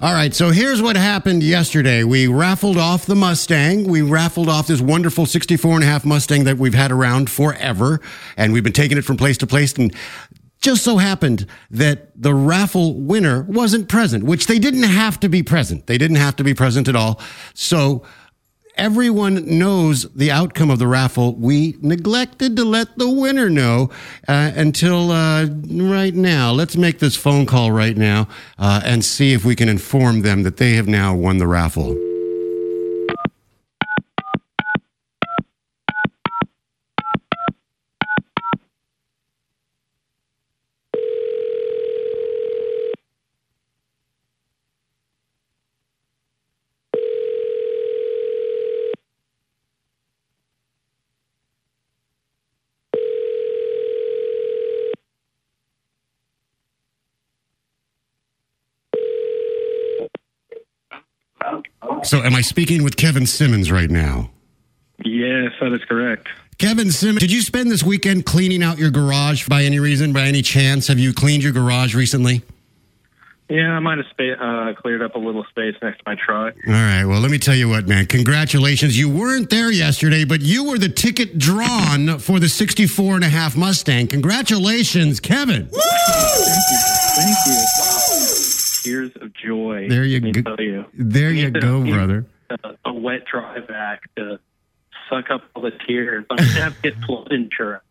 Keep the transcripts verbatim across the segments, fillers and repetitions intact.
All right, so here's what happened yesterday. We raffled off the Mustang. We raffled off this wonderful sixty-four and a half Mustang that we've had around forever, and we've been taking it from place to place, and just so happened that the raffle winner wasn't present, which they didn't have to be present. They didn't have to be present at all. So everyone knows the outcome of the raffle. We neglected to let the winner know uh, until uh, right now. Let's make this phone call right now uh, and see if we can inform them that they have now won the raffle. So am I speaking with Kevin Simmons right now? Yes, that is correct. Kevin Simmons, did you spend this weekend cleaning out your garage by any reason, by any chance? Have you cleaned your garage recently? Yeah, I might have spa- uh, cleared up a little space next to my truck. All right, well, let me tell you what, man. Congratulations. You weren't there yesterday, but you were the ticket drawn for the sixty-four and a half Mustang. Congratulations, Kevin. Woo! Thank you. Thank you. Tears of joy. There you go. go. You. There you go, brother. A, a wet dry vac to suck up all the tears. I'm going to have to get flood insurance.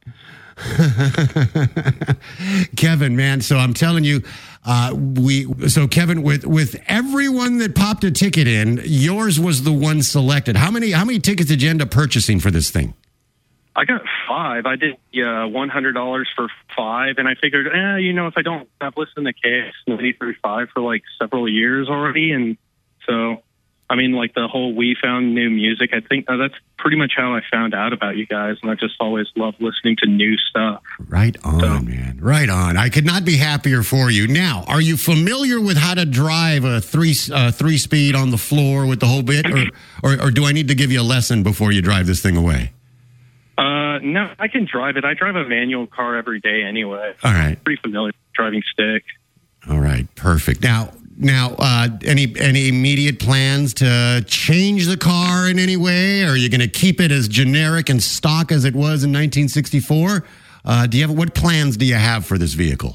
Kevin, man, so I'm telling you, uh, we so Kevin, with with everyone that popped a ticket in, yours was the one selected. How many how many tickets did you end up purchasing for this thing? I got five. I did uh, one hundred dollars for five, and I figured, eh, you know, if I don't, I've listened to K X ninety-three point five for like several years already, and so, I mean, like the whole We Found New Music, I think uh, that's pretty much how I found out about you guys, and I just always love listening to new stuff. Right on, so, man. Right on. I could not be happier for you. Now, are you familiar with how to drive a three uh, three speed on the floor with the whole bit, or, or or do I need to give you a lesson before you drive this thing away? Uh, no, I can drive it. I drive a manual car every day anyway. All right. I'm pretty familiar with driving stick. All right. Perfect. Now, now, uh, any, any immediate plans to change the car in any way? Or are you going to keep it as generic and stock as it was in nineteen sixty-four? Uh, do you have, what plans do you have for this vehicle?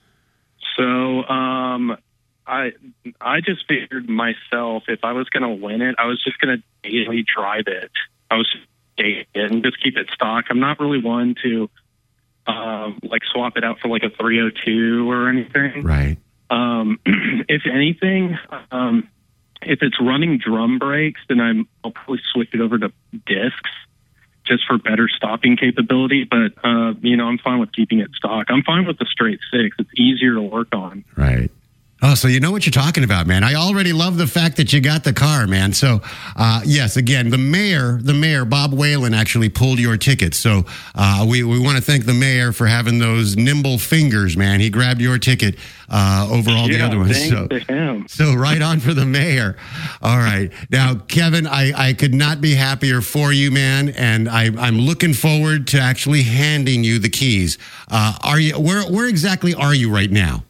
So, um, I, I just figured myself, if I was going to win it, I was just going to daily drive it. I was it and just keep it stock. I'm not really one to um, like swap it out for like a three oh two or anything. Right. Um, if anything, um, if it's running drum brakes, then I'm, I'll probably switch it over to discs just for better stopping capability. But, uh, you know, I'm fine with keeping it stock. I'm fine with the straight six. It's easier to work on. Right. Oh, so you know what you're talking about, man. I already love the fact that you got the car, man. So, uh, yes, again, the mayor, the mayor, Bob Whalen, actually pulled your ticket. So uh, we, we want to thank the mayor for having those nimble fingers, man. He grabbed your ticket uh, over all yeah, the other ones. So, to him. so right on for the mayor. All right. Now, Kevin, I, I could not be happier for you, man. And I, I'm looking forward to actually handing you the keys. Uh, are you, where, where exactly are you right now?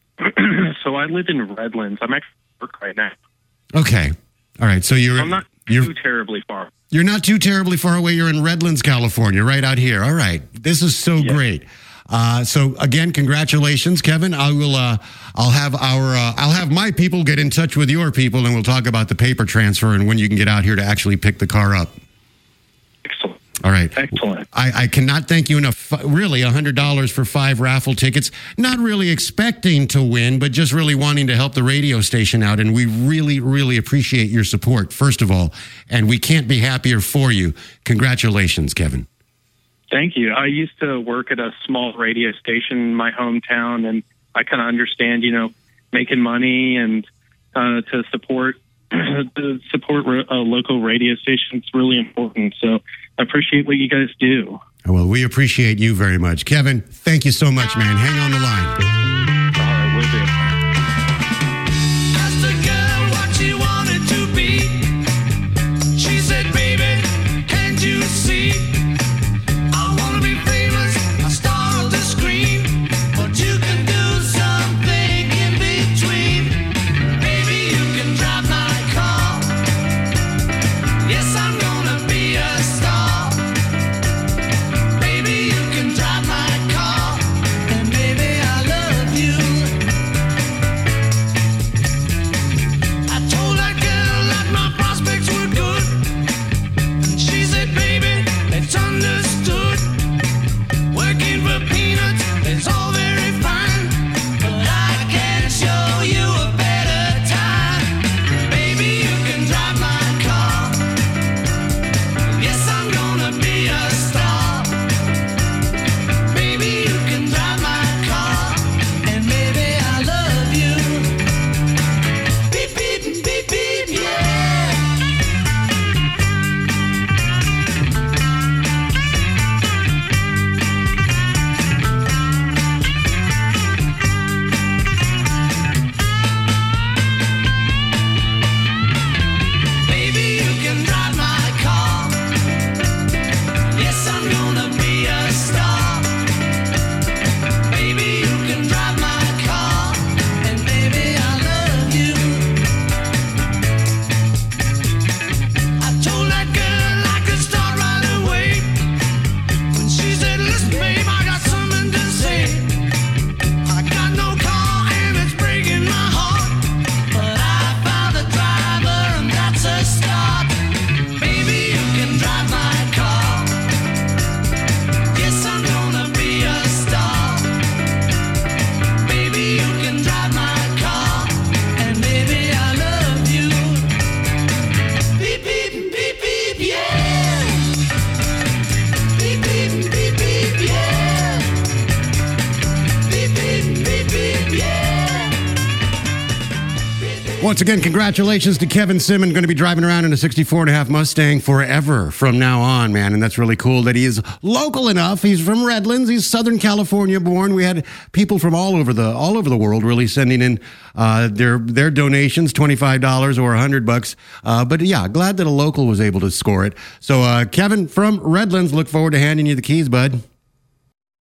So I live in Redlands. I'm actually at work right now. Okay. All right. So you're I'm not you're, too terribly far. You're not too terribly far away. You're in Redlands, California, right out here. All right. This is so yeah. great. Uh, so again, congratulations, Kevin. I will. Uh, I'll have our. Uh, I'll have my people get in touch with your people, and we'll talk about the paper transfer and when you can get out here to actually pick the car up. Excellent. All right. Excellent. I, I cannot thank you enough. Really, one hundred dollars for five raffle tickets. Not really expecting to win, but just really wanting to help the radio station out. And we really, really appreciate your support, first of all. And we can't be happier for you. Congratulations, Kevin. Thank you. I used to work at a small radio station in my hometown, and I kind of understand, you know, making money and uh, to support to support a local radio station. It's really important. So I appreciate what you guys do. Well, we appreciate you very much. Kevin, thank you so much, man. Hang on the line. All right, will do. Asked a girl what she wanted to be. She said, baby, can't you see? I want to be famous, a star on the screen. But you can do something in between. Baby, you Once again, congratulations to Kevin Simon, going to be driving around in a sixty-four and a half Mustang forever from now on, man. And that's really cool that he is local enough. He's from Redlands. He's Southern California born. We had people from all over the all over the world really sending in uh, their their donations, twenty-five dollars or one hundred bucks. Uh, but yeah, glad that a local was able to score it. So uh, Kevin from Redlands, look forward to handing you the keys, bud.